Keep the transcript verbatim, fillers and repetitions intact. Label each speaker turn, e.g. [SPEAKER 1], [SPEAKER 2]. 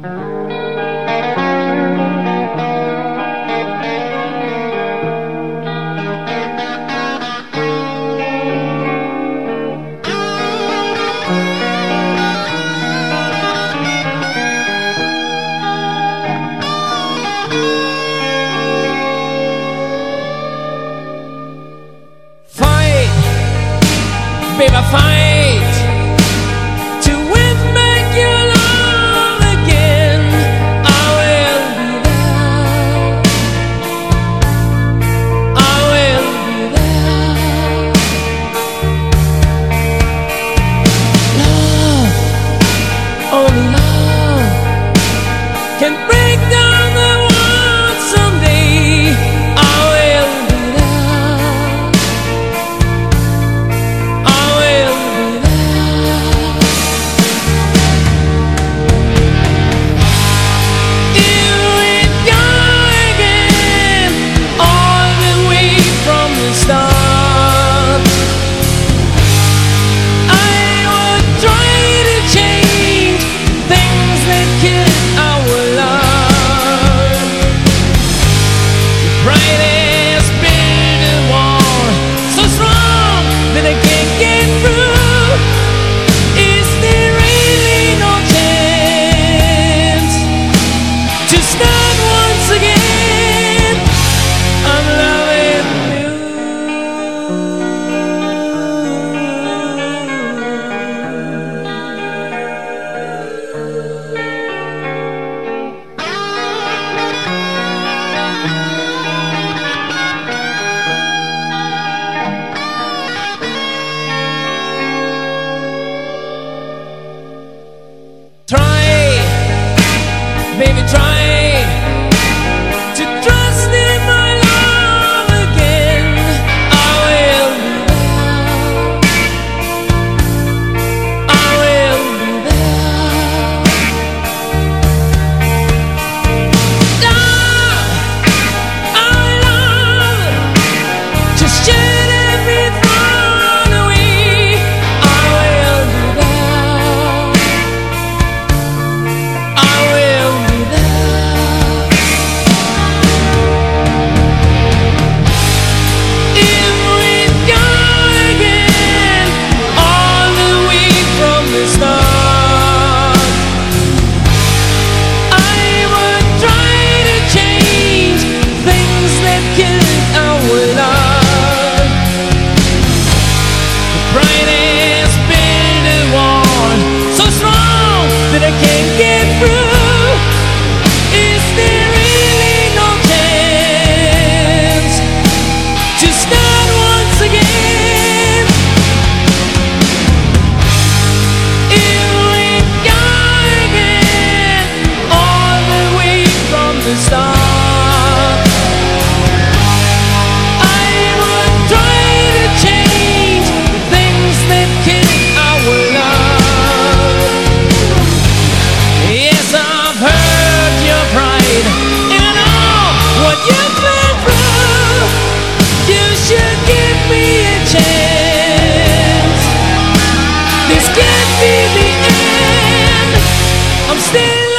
[SPEAKER 1] Baby, fight to win back your love again. I will be there. I will be there. Love, only love can break down the world someday. I will be there. I will be there. Here we go again, all the way from the start. I would try to change things that kill our love. The brightest building wall, so strong that I can't get through. Is there really no chance to start once again? I'm loving you. Try, baby, try to trust in my love again. I will be there. I will be there. Love, our love, just shed every thorn away. I will be there. I will be there. If we go again, all the way from the start, I would try to change things that killed our love. The brightest building wall, so strong that I can't get through. Is there really no chance to start once again? If we go again, all the way from the start, I would try to change the things that kill our love. Yes, I've heard your pride, and I know what you've been through. You should give me a chance. This can't be the end. I'm still